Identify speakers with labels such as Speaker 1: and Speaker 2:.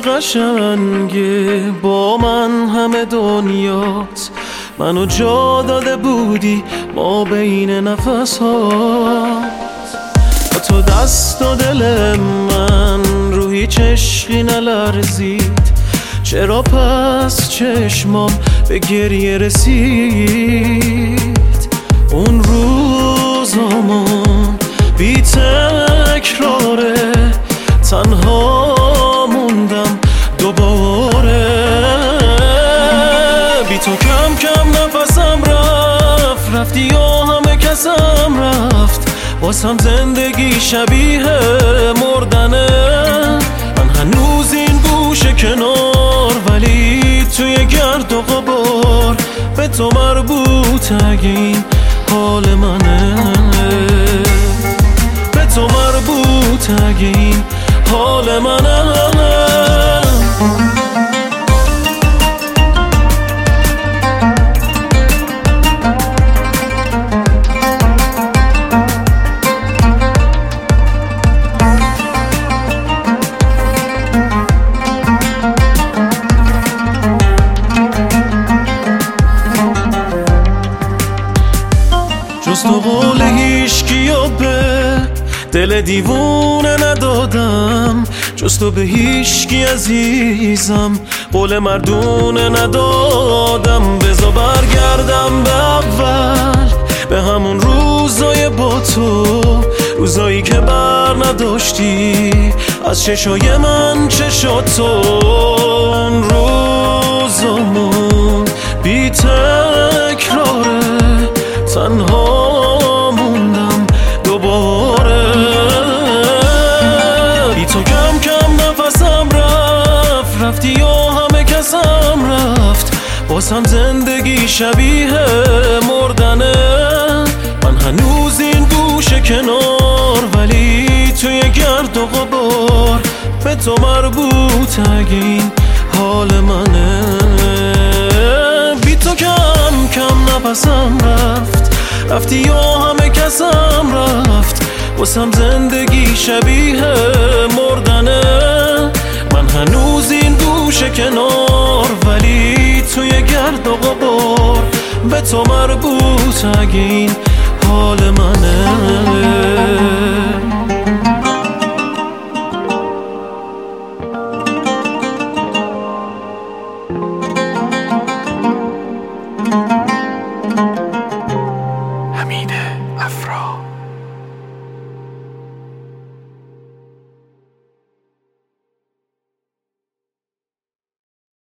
Speaker 1: قشنگه، با من همه دنیات، منو جا داده بودی ما بین نفس ها. با تو دست و دل من رو هیچ عشقی نلرزید، چرا پس چشمام به گریه رسید؟ اون روزامون بی تکراره، تنها موندم دوباره. بی تو کم کم نفسم رفت، رفتی و همه کسم رفت، واسم زندگی شبیه مردنه. من هنوز این گوشه کنار، ولی توی گرد و غبار به تو مربوط اگه این حال منه، به تو مربوط اگه این حال منه. جز تو قول هیچکیو به دل دیوونه ندادم، جز تو به هیچکی عزیزم قول مردونه ندادم. بذار برگردم به اول، به همون روزای با تو، روزایی که بر نداشتی از چشای من چشاتو. اون روزامون بی تکراره، تنها موندم دوباره. بی تو کم کم نفسم رفت، رفتی و همه کسم رفت، واسم زندگی شبیه مردنه. من هنوز این گوشه کنار، ولی توی گرد و غبار به تو مربوط اگه این حال منه. بی تو کم کم نفسم رفت، رفتی و همه کسم رفت، واسم زندگی شبیه مردنه. من هنوز این گوشه کنار، ولی توی گرد و غبار به تو مربوط اگه این حال منه.
Speaker 2: حمید افرا.